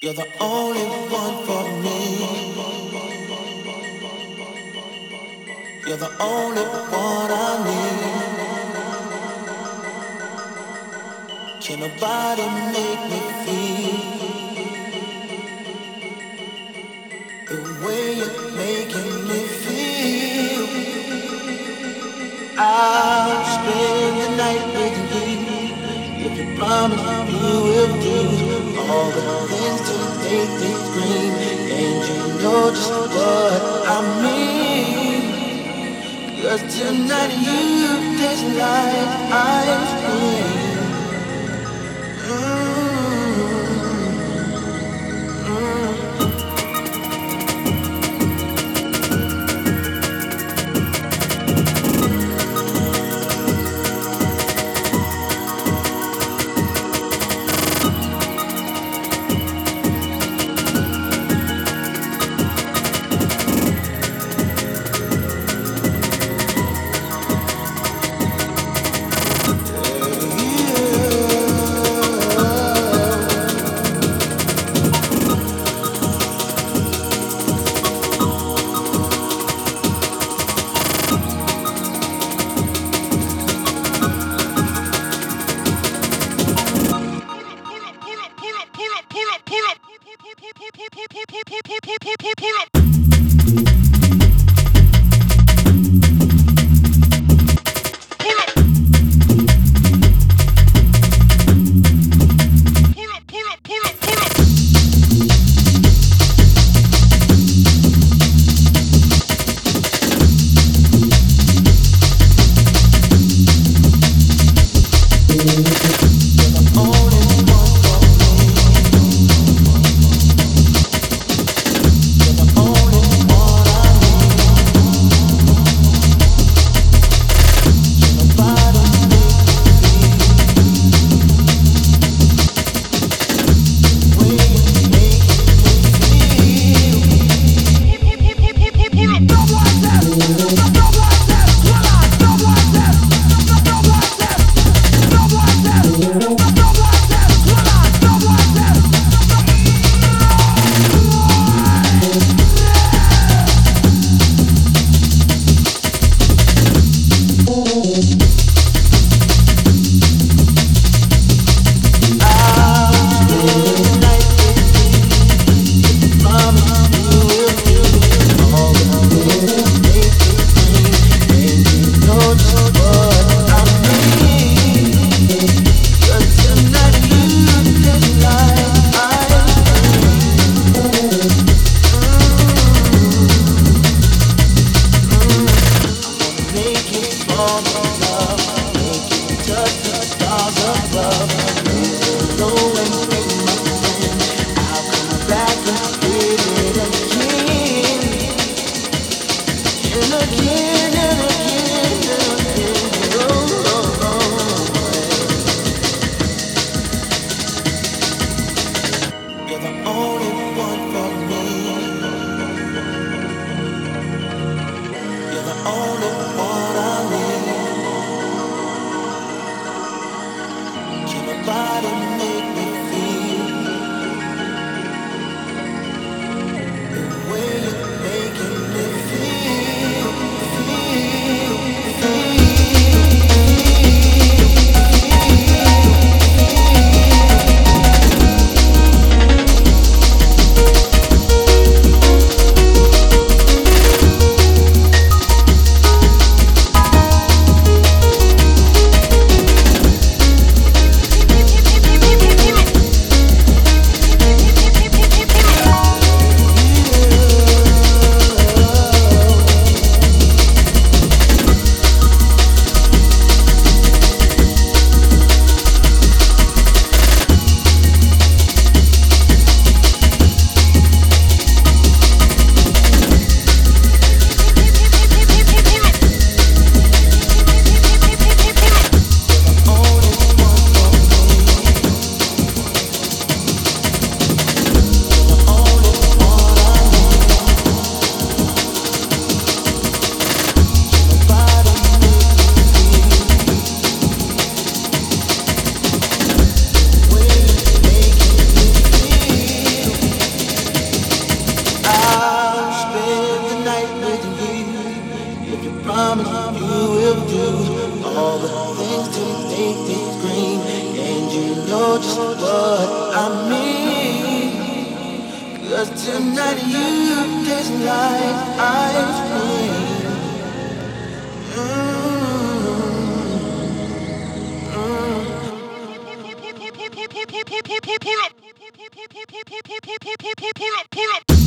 You're the only one for me. You're the only one I need. Can nobody make me feel the way you're making me feel? I'll spend the night with you if you promise you will do all the things to make things green. And you know just what I mean. 'Cause tonight you taste like ice cream. tonight you taste like ice cream. Mm-hmm.